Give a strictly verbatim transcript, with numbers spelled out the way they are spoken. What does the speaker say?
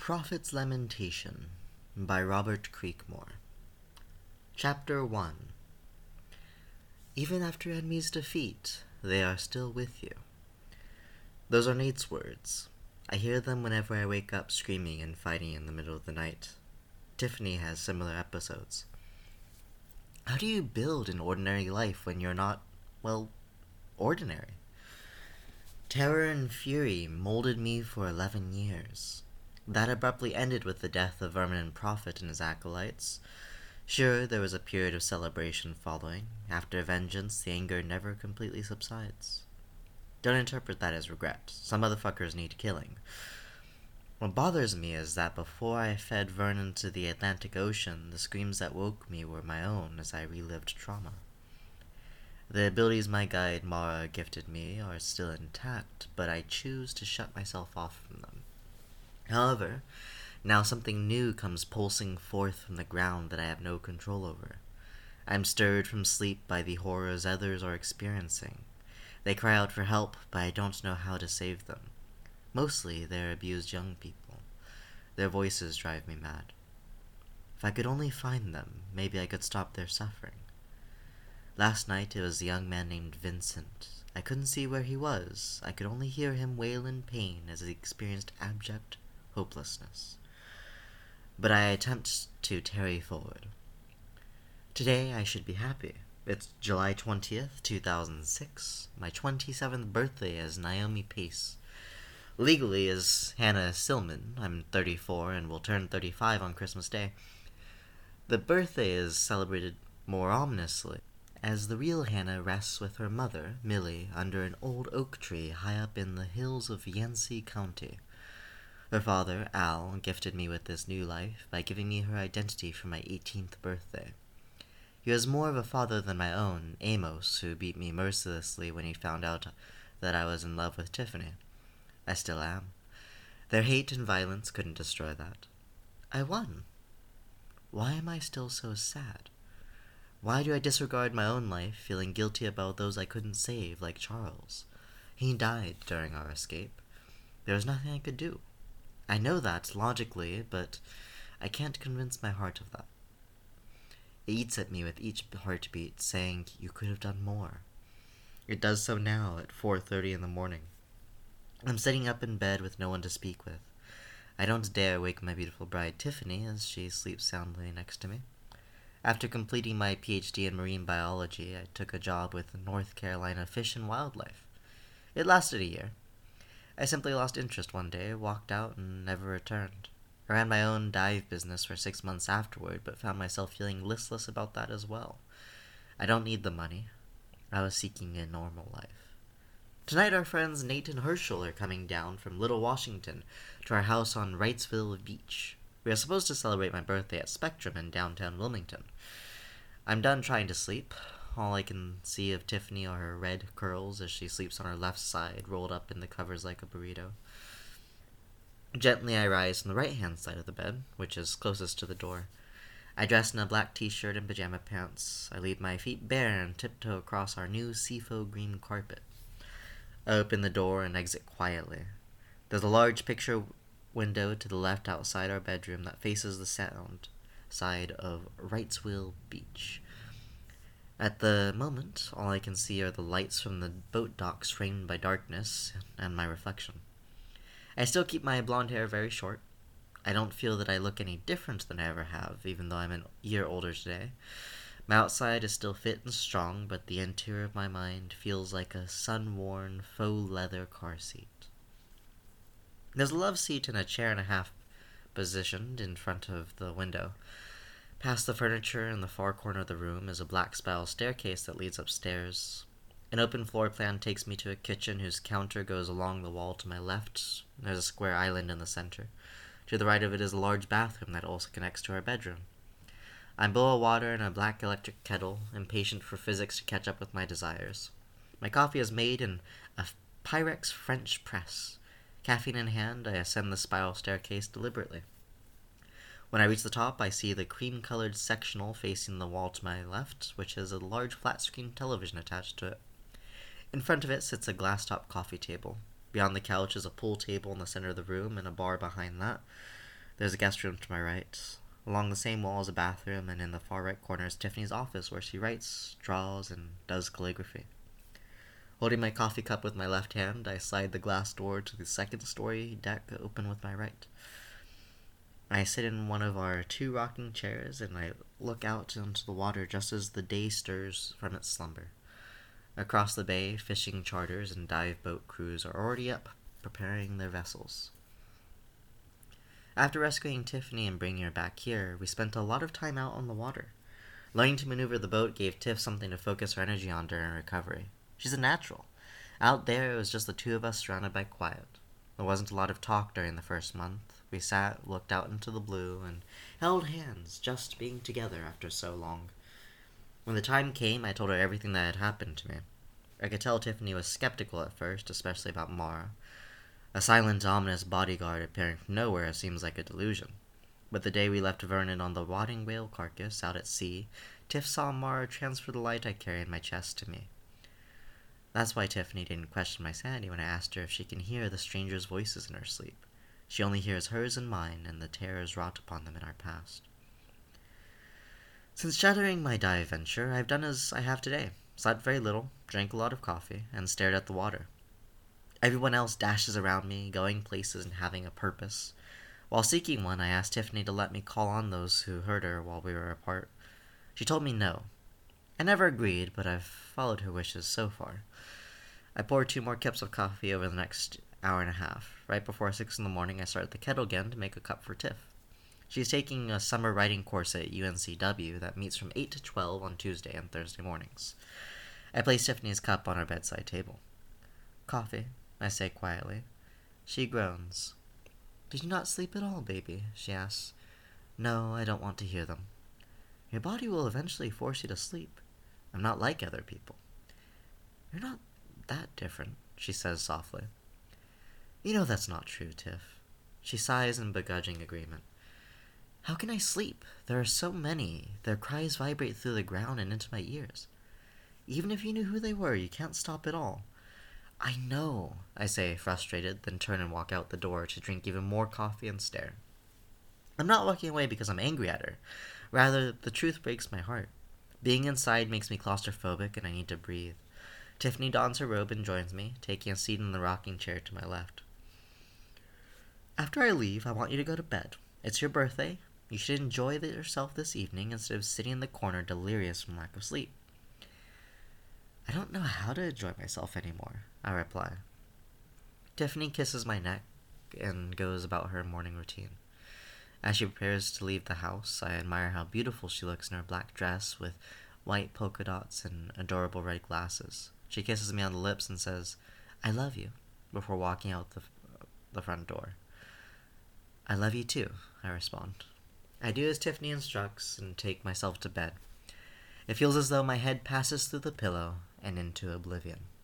Prophet's Lamentation by Robert Creekmore. Chapter one. Even after enemies' defeat, they are still with you. Those are Nate's words. I hear them whenever I wake up screaming and fighting in the middle of the night. Tiffany has similar episodes. How do you build an ordinary life when you're not, well, ordinary? Terror and fury molded me for eleven years. That abruptly ended with the death of Vermin and Prophet and his acolytes. Sure, there was a period of celebration following. After vengeance, the anger never completely subsides. Don't interpret that as regret. Some motherfuckers need killing. What bothers me is that before I fed Vernon to the Atlantic Ocean, the screams that woke me were my own as I relived trauma. The abilities my guide Mara gifted me are still intact, but I choose to shut myself off from them. However, now something new comes pulsing forth from the ground that I have no control over. I am stirred from sleep by the horrors others are experiencing. They cry out for help, but I don't know how to save them. Mostly, they're abused young people. Their voices drive me mad. If I could only find them, maybe I could stop their suffering. Last night, it was a young man named Vincent. I couldn't see where he was. I could only hear him wail in pain as he experienced abject hopelessness. But I attempt to tarry forward. Today I should be happy. It's July twentieth, two thousand six, my twenty-seventh birthday as Naomi Pace. Legally as Hannah Silman. I'm thirty-four and will turn thirty-five on Christmas Day. The birthday is celebrated more ominously, as the real Hannah rests with her mother, Millie, under an old oak tree high up in the hills of Yancey County. Her father, Al, gifted me with this new life by giving me her identity for my eighteenth birthday. He was more of a father than my own, Amos, who beat me mercilessly when he found out that I was in love with Tiffany. I still am. Their hate and violence couldn't destroy that. I won. Why am I still so sad? Why do I disregard my own life, feeling guilty about those I couldn't save, like Charles? He died during our escape. There was nothing I could do. I know that, logically, but I can't convince my heart of that. It eats at me with each heartbeat, saying, you could have done more. It does so now at four thirty in the morning. I'm sitting up in bed with no one to speak with. I don't dare wake my beautiful bride Tiffany, as she sleeps soundly next to me. After completing my P H D in marine biology, I took a job with North Carolina Fish and Wildlife. It lasted a year. I simply lost interest one day, walked out, and never returned. I ran my own dive business for six months afterward, but found myself feeling listless about that as well. I don't need the money. I was seeking a normal life. Tonight our friends Nate and Herschel are coming down from Little Washington to our house on Wrightsville Beach. We are supposed to celebrate my birthday at Spectrum in downtown Wilmington. I'm done trying to sleep. All I can see of Tiffany are her red curls as she sleeps on her left side, rolled up in the covers like a burrito. Gently I rise from the right-hand side of the bed, which is closest to the door. I dress in a black t-shirt and pajama pants. I leave my feet bare and tiptoe across our new seafoam green carpet. I open the door and exit quietly. There's a large picture window to the left outside our bedroom that faces the sound side of Wrightsville Beach. At the moment, all I can see are the lights from the boat docks framed by darkness and my reflection. I still keep my blonde hair very short. I don't feel that I look any different than I ever have, even though I'm a year older today. My outside is still fit and strong, but the interior of my mind feels like a sun-worn faux leather car seat. There's a love seat and a chair and a half positioned in front of the window. Past the furniture in the far corner of the room is a black spiral staircase that leads upstairs. An open floor plan takes me to a kitchen whose counter goes along the wall to my left. There's a square island in the center. To the right of it is a large bathroom that also connects to our bedroom. I boil water in a black electric kettle, impatient for physics to catch up with my desires. My coffee is made in a Pyrex French press. Caffeine in hand, I ascend the spiral staircase deliberately. When I reach the top, I see the cream-colored sectional facing the wall to my left, which has a large flat-screen television attached to it. In front of it sits a glass-top coffee table. Beyond the couch is a pool table in the center of the room and a bar behind that. There's a guest room to my right. Along the same wall is a bathroom, and in the far right corner is Tiffany's office, where she writes, draws, and does calligraphy. Holding my coffee cup with my left hand, I slide the glass door to the second story deck open with my right. I sit in one of our two rocking chairs, and I look out into the water just as the day stirs from its slumber. Across the bay, fishing charters and dive boat crews are already up, preparing their vessels. After rescuing Tiffany and bringing her back here, we spent a lot of time out on the water. Learning to maneuver the boat gave Tiff something to focus her energy on during recovery. She's a natural. Out there, it was just the two of us surrounded by quiet. There wasn't a lot of talk during the first month. We sat, looked out into the blue, and held hands, just being together after so long. When the time came, I told her everything that had happened to me. I could tell Tiffany was skeptical at first, especially about Mara. A silent, ominous bodyguard appearing from nowhere seems like a delusion. But the day we left Vernon on the rotting whale carcass out at sea, Tiff saw Mara transfer the light I carry in my chest to me. That's why Tiffany didn't question my sanity when I asked her if she can hear the strangers' voices in her sleep. She only hears hers and mine, and the terrors wrought upon them in our past. Since shattering my dive venture, I've done as I have today. Slept very little, drank a lot of coffee, and stared at the water. Everyone else dashes around me, going places and having a purpose. While seeking one, I asked Tiffany to let me call on those who hurt her while we were apart. She told me no. I never agreed, but I've followed her wishes so far. I poured two more cups of coffee over the next hour and a half. Right before six in the morning, I started the kettle again to make a cup for Tiff. She's taking a summer writing course at U N C W that meets from eight to twelve on Tuesday and Thursday mornings. I place Tiffany's cup on our bedside table. "Coffee," I say quietly. She groans. "Did you not sleep at all, baby?" she asks. "No, I don't want to hear them." "Your body will eventually force you to sleep. I'm not like other people." "You're not that different," she says softly. "You know that's not true, Tiff." She sighs in begrudging agreement. "How can I sleep? There are so many. Their cries vibrate through the ground and into my ears. Even if you knew who they were, you can't stop it all." "I know," I say, frustrated, then turn and walk out the door to drink even more coffee and stare. I'm not walking away because I'm angry at her. Rather, the truth breaks my heart. Being inside makes me claustrophobic, and I need to breathe. Tiffany dons her robe and joins me, taking a seat in the rocking chair to my left. "After I leave, I want you to go to bed. It's your birthday. You should enjoy yourself this evening instead of sitting in the corner delirious from lack of sleep." "I don't know how to enjoy myself anymore," I reply. Tiffany kisses my neck and goes about her morning routine. As she prepares to leave the house, I admire how beautiful she looks in her black dress with white polka dots and adorable red glasses. She kisses me on the lips and says, "I love you," before walking out the, the front door. "I love you too," I respond. I do as Tiffany instructs and take myself to bed. It feels as though my head passes through the pillow and into oblivion.